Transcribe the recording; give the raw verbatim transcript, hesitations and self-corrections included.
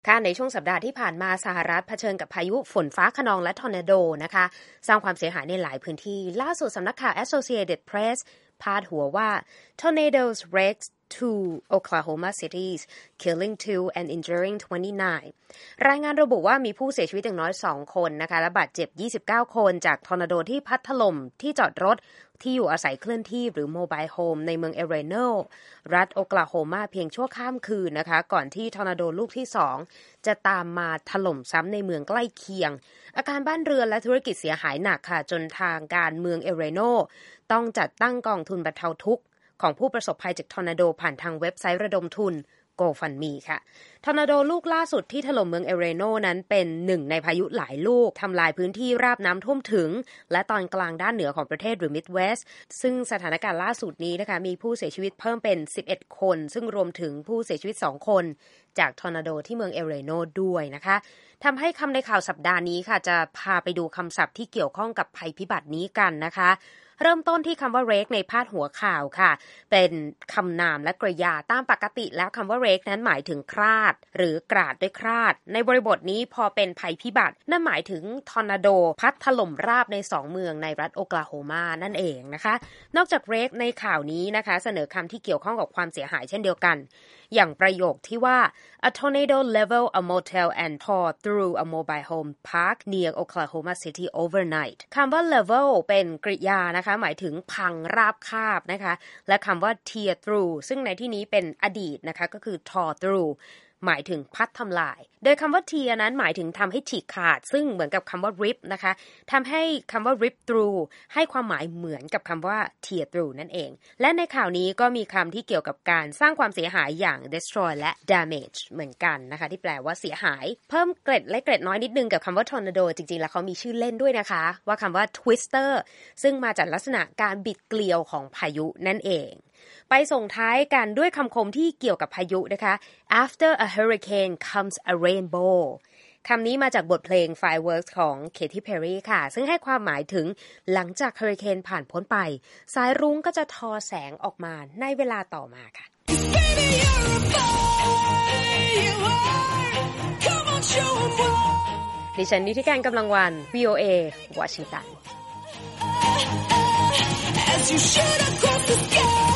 ค่ะในช่วงสัปดาห์ที่ผ่านมาสหรัฐเผชิญกับพายุฝนฟ้าคะนองและทอร์นาโดนะคะสร้างความเสียหายในหลายพื้นที่ล่าสุดสำนักข่าว Associated Press พาดหัวว่า Tornadoes wrecked two Oklahoma cities killing two and injuring twenty-nine รายงานระบุว่ามีผู้เสียชีวิตอย่างน้อยสองคนนะคะและบาดเจ็บยี่สิบเก้าคนจากทอร์นาโดที่พัดถล่มที่จอดรถที่อยู่อาศัยเคลื่อนที่หรือโมบายโฮมในเมืองเอเรโนรัฐโอกลาโฮมาเพียงชั่วข้ามคืนนะคะก่อนที่ทอร์นาโดลูกที่สองจะตามมาถล่มซ้ำในเมืองใกล้เคียงอาการบ้านเรือนและธุรกิจเสียหายหนักค่ะจนทางการเมืองเอเรโนต้องจัดตั้งกองทุนบรรเทาทุกข์ของผู้ประสบภัยจากทอร์นาโดผ่านทางเว็บไซต์ระดมทุน GoFundMe ค่ะทอร์นาโดลูกล่าสุดที่ถล่มเมืองเอเรโนนั้นเป็นหนึ่งในพายุหลายลูกทำลายพื้นที่ราบน้ำท่วมถึงและตอนกลางด้านเหนือของประเทศหรือ Midwest ซึ่งสถานการณ์ล่าสุดนี้นะคะมีผู้เสียชีวิตเพิ่มเป็นสิบเอ็ดคนซึ่งรวมถึงผู้เสียชีวิตสองคนจากทอร์นาโดที่เมืองเอเรโนด้วยนะคะทำให้คำในข่าวสัปดาห์นี้ค่ะจะพาไปดูคำศัพท์ที่เกี่ยวข้องกับภัยพิบัตินี้กันนะคะเริ่มต้นที่คำว่า rake ในพาดหัวข่าวค่ะเป็นคำนามและกริยาตามปกติแล้วคำว่า rake นั้นหมายถึงคราดหรือกราดด้วยคราดในบริบทนี้พอเป็นภัยพิบัตินั่นหมายถึงทอร์นาโดพัดถล่มราบในสองเมืองในรัฐโอกลาโฮมานั่นเองนะคะนอกจาก rake ในข่าวนี้นะคะเสนอคำที่เกี่ยวข้องกับความเสียหายเช่นเดียวกันอย่างประโยคที่ว่า a tornado leveled a motel and tore through a mobile home park near Oklahoma City overnight คำว่า level เป็นกริยานะคะหมายถึงพังราบคาบนะคะและคำว่า tear through ซึ่งในที่นี้เป็นอดีตนะคะก็คือ tore throughหมายถึงพัดทำลายโดยคำว่า tear นั้นหมายถึงทำให้ฉีกขาดซึ่งเหมือนกับคำว่า rip นะคะทำให้คำว่า rip through ให้ความหมายเหมือนกับคำว่า tear through นั่นเองและในข่าวนี้ก็มีคำที่เกี่ยวกับการสร้างความเสียหายอย่าง destroy และ damage เหมือนกันนะคะที่แปลว่าเสียหายเพิ่มเกร็ดและเกร็ดน้อยนิดนึงกับคำว่า tornado จริงๆแล้วเขามีชื่อเล่นด้วยนะคะว่าคำว่า twister ซึ่งมาจากลักษณะการบิดเกลียวของพายุนั่นเองไปส่งท้ายกันด้วยคำคมที่เกี่ยวกับพายุนะคะ After a hurricane comes a rainbow คำนี้มาจากบทเพลง Fireworks ของ Katy Perry ค่ะซึ่งให้ความหมายถึงหลังจากเฮอริเคนผ่านพ้นไปสายรุ้งก็จะทอแสงออกมาในเวลาต่อมาค่ะ ดิฉันนิติการกำลังวัน วี โอ เอ วอชิงตันAs you shoot across the sky